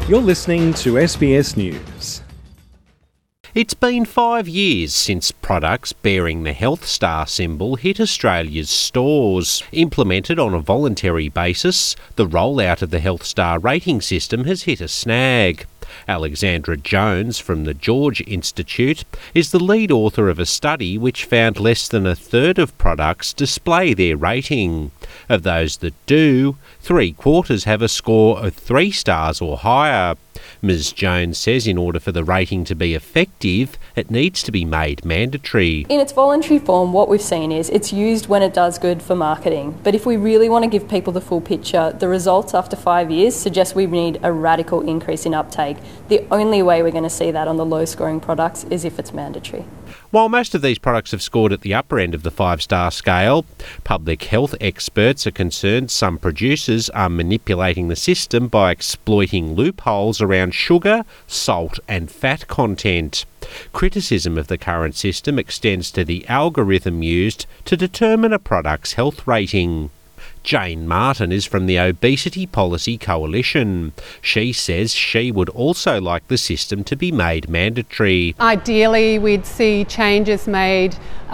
You're listening to SBS News. It's been 5 years since products bearing the Health Star symbol hit Australia's stores. Implemented on a voluntary basis, the rollout of the Health Star rating system has hit a snag. Alexandra Jones from the George Institute is the lead author of a study which found less than a third of products display their rating. Of those that do, 3/4 have a score of 3 stars or higher. Ms Jones says in order for the rating to be effective, it needs to be made mandatory. In its voluntary form, what we've seen is it's used when it does good for marketing. But if we really want to give people the full picture, the results after 5 years suggest we need a radical increase in uptake. The only way we're going to see that on the low-scoring products is if it's mandatory. While most of these products have scored at the upper end of the 5-star scale, public health experts are concerned some producers are manipulating the system by exploiting loopholes around sugar, salt and fat content. Criticism of the current system extends to the algorithm used to determine a product's health rating. Jane Martin is from the Obesity Policy Coalition. She says she would also like the system to be made mandatory. Ideally, we'd see changes made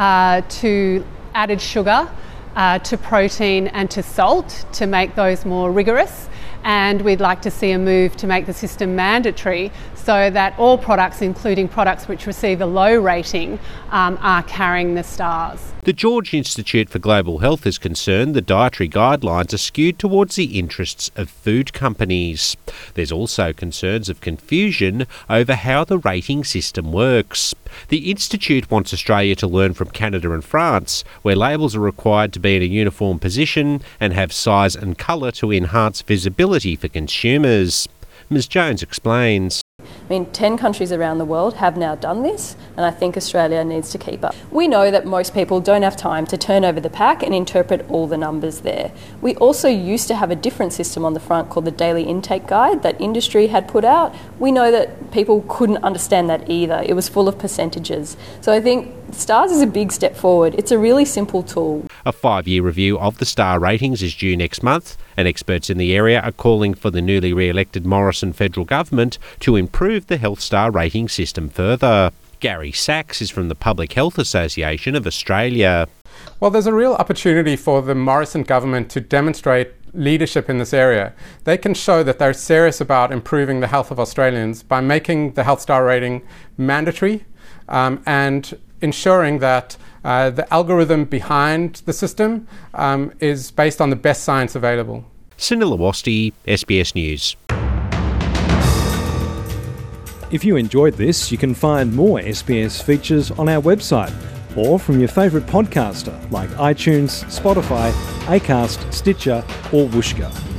to added sugar, to protein and to salt to make those more rigorous. And we'd like to see a move to make the system mandatory so that all products, including products which receive a low rating, are carrying the stars. The George Institute for Global Health is concerned the dietary guidelines are skewed towards the interests of food companies. There's also concerns of confusion over how the rating system works. The Institute wants Australia to learn from Canada and France, where labels are required to be in a uniform position and have size and colour to enhance visibility for consumers. Ms Jones explains. 10 countries around the world have now done this, and I think Australia needs to keep up. We know that most people don't have time to turn over the pack and interpret all the numbers there. We also used to have a different system on the front called the Daily Intake Guide that industry had put out. We know that people couldn't understand that either. It was full of percentages. So I think STARS is a big step forward. It's a really simple tool. A 5-year review of the star ratings is due next month, and experts in the area are calling for the newly re-elected Morrison federal government to improve the Health Star rating system further. Gary Sachs is from the Public Health Association of Australia. Well, there's a real opportunity for the Morrison government to demonstrate leadership in this area. They can show that they're serious about improving the health of Australians by making the Health Star rating mandatory and ensuring that the algorithm behind the system is based on the best science available. Sunil Awasthi, SBS News. If you enjoyed this, you can find more SBS features on our website or from your favourite podcaster like iTunes, Spotify, Acast, Stitcher or Whooshkaa.